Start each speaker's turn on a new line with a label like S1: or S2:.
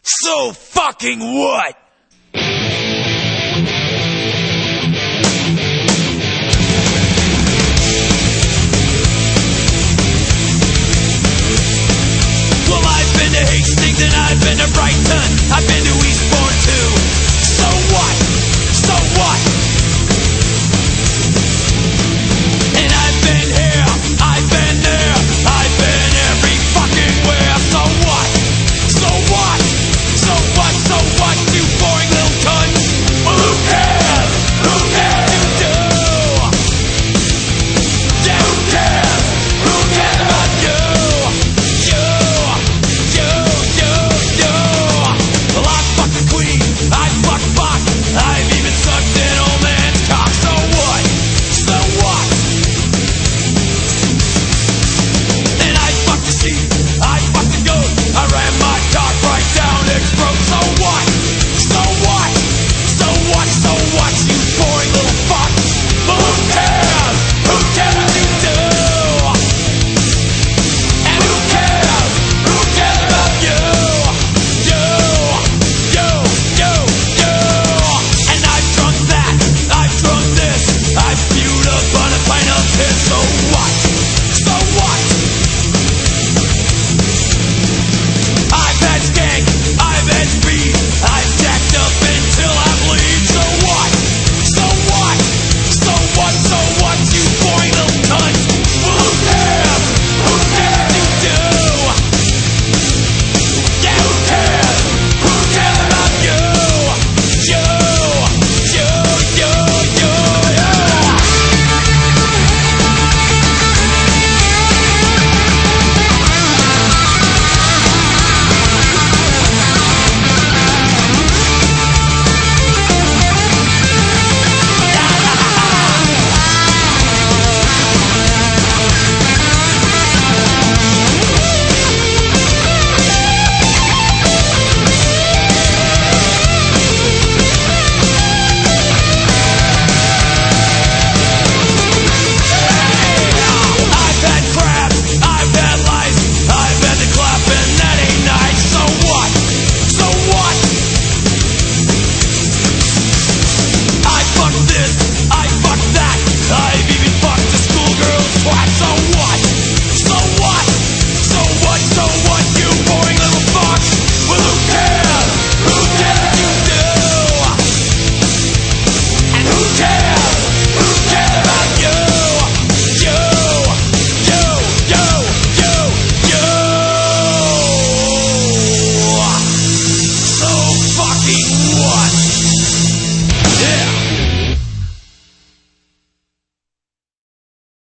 S1: So fucking what? Well, I've been to Hastings and I've been to Brighton. I've been to Eastbourne too. So what? So what? And I've been here, I've been there, I've been every fucking where. So what? So what? So what? So what? You boring little cunts. Well, who cares? Who cares? You do. Yeah, who cares? Who cares about you? Well, I fucked the queen, I fucked fuck, I've even sucked an old man's cock. So what? So what? And I fucked the sheep, I fucked the goat, I ran my cock right down its throat. So what? So what? So what? So what? You boring little fuck. But who cares? Who cares what you do? And who cares? Who cares about you? And I've drunk that, I've drunk this, I've spewed up on a pint of piss. So what? So what? I've had skank, I've had speed, I've jacked up until I bleed. So what? So what? So what? So what? You boring little cunt. Well, who cares? Who cares? You do. Yeah, who cares? Who cares about you? I've had crap, I've had lice, I've had the clap and that ain't nice. So what? So what? I fucked this, I fucked that, I've even fucked a schoolgirl's twat. So what? So what? So what? So what? You boring little fuck. Well, who cares? Who cares what you do? And who cares? Who cares about you? So fucking